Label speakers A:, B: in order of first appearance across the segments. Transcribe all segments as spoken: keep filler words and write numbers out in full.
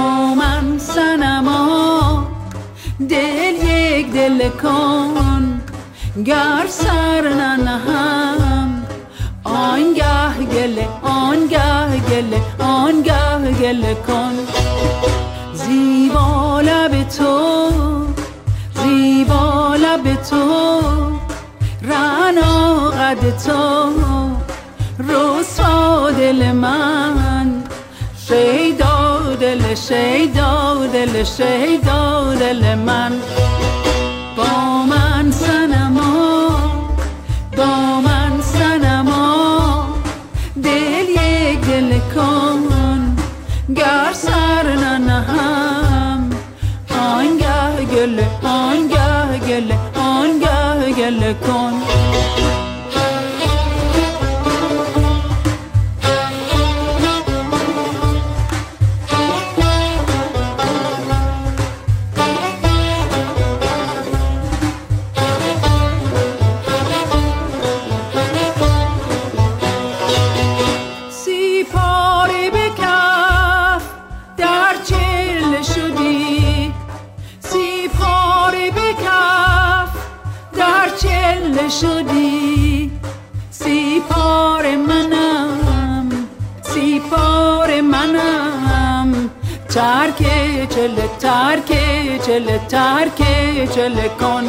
A: من صنما دل یک دل کن، گر سر ننهم آنگه گله آنگه گله آنگه گله کن. زیبا لب تو زیبا لب تو، رعنا قد تو، رسوا دل من، شیدا دل شیدا دل شیدا دل من. با من صنما با من صنما دل یک دل کن، گر سر ننهم آنگه گله آنگه گله آنگه گله کن. شدی سیپار منم سیپار منم، ترک چله ترک چله ترک چله کن.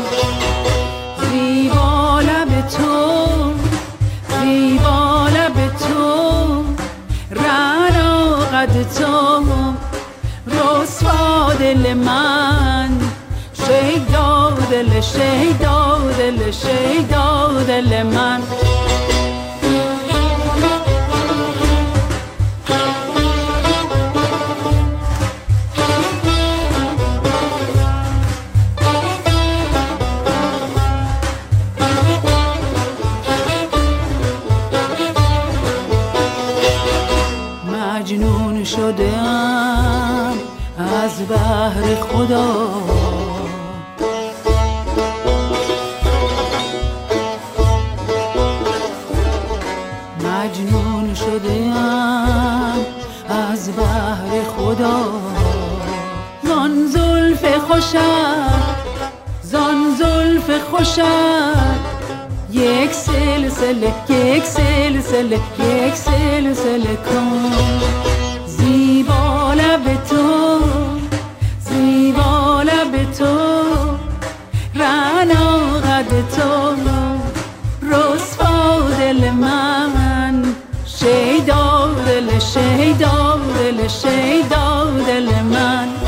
A: زیبا لب تو زیبا لب تو، رعنا قد تو، رسوا دل من، شیدا دل شیدا دل شیدا دل من. مجنون شدم از بحر خدا، مجنون شدم از بحر خدا. زان زلف خوشت زان زلف خوشت، یک سلسله یک سلسله یک سلسله کن. زیبا لب تو زیبا لب تو، رعنا قد تو، رسوا دل من، شیدا دل شیدا دل شیدا دل من.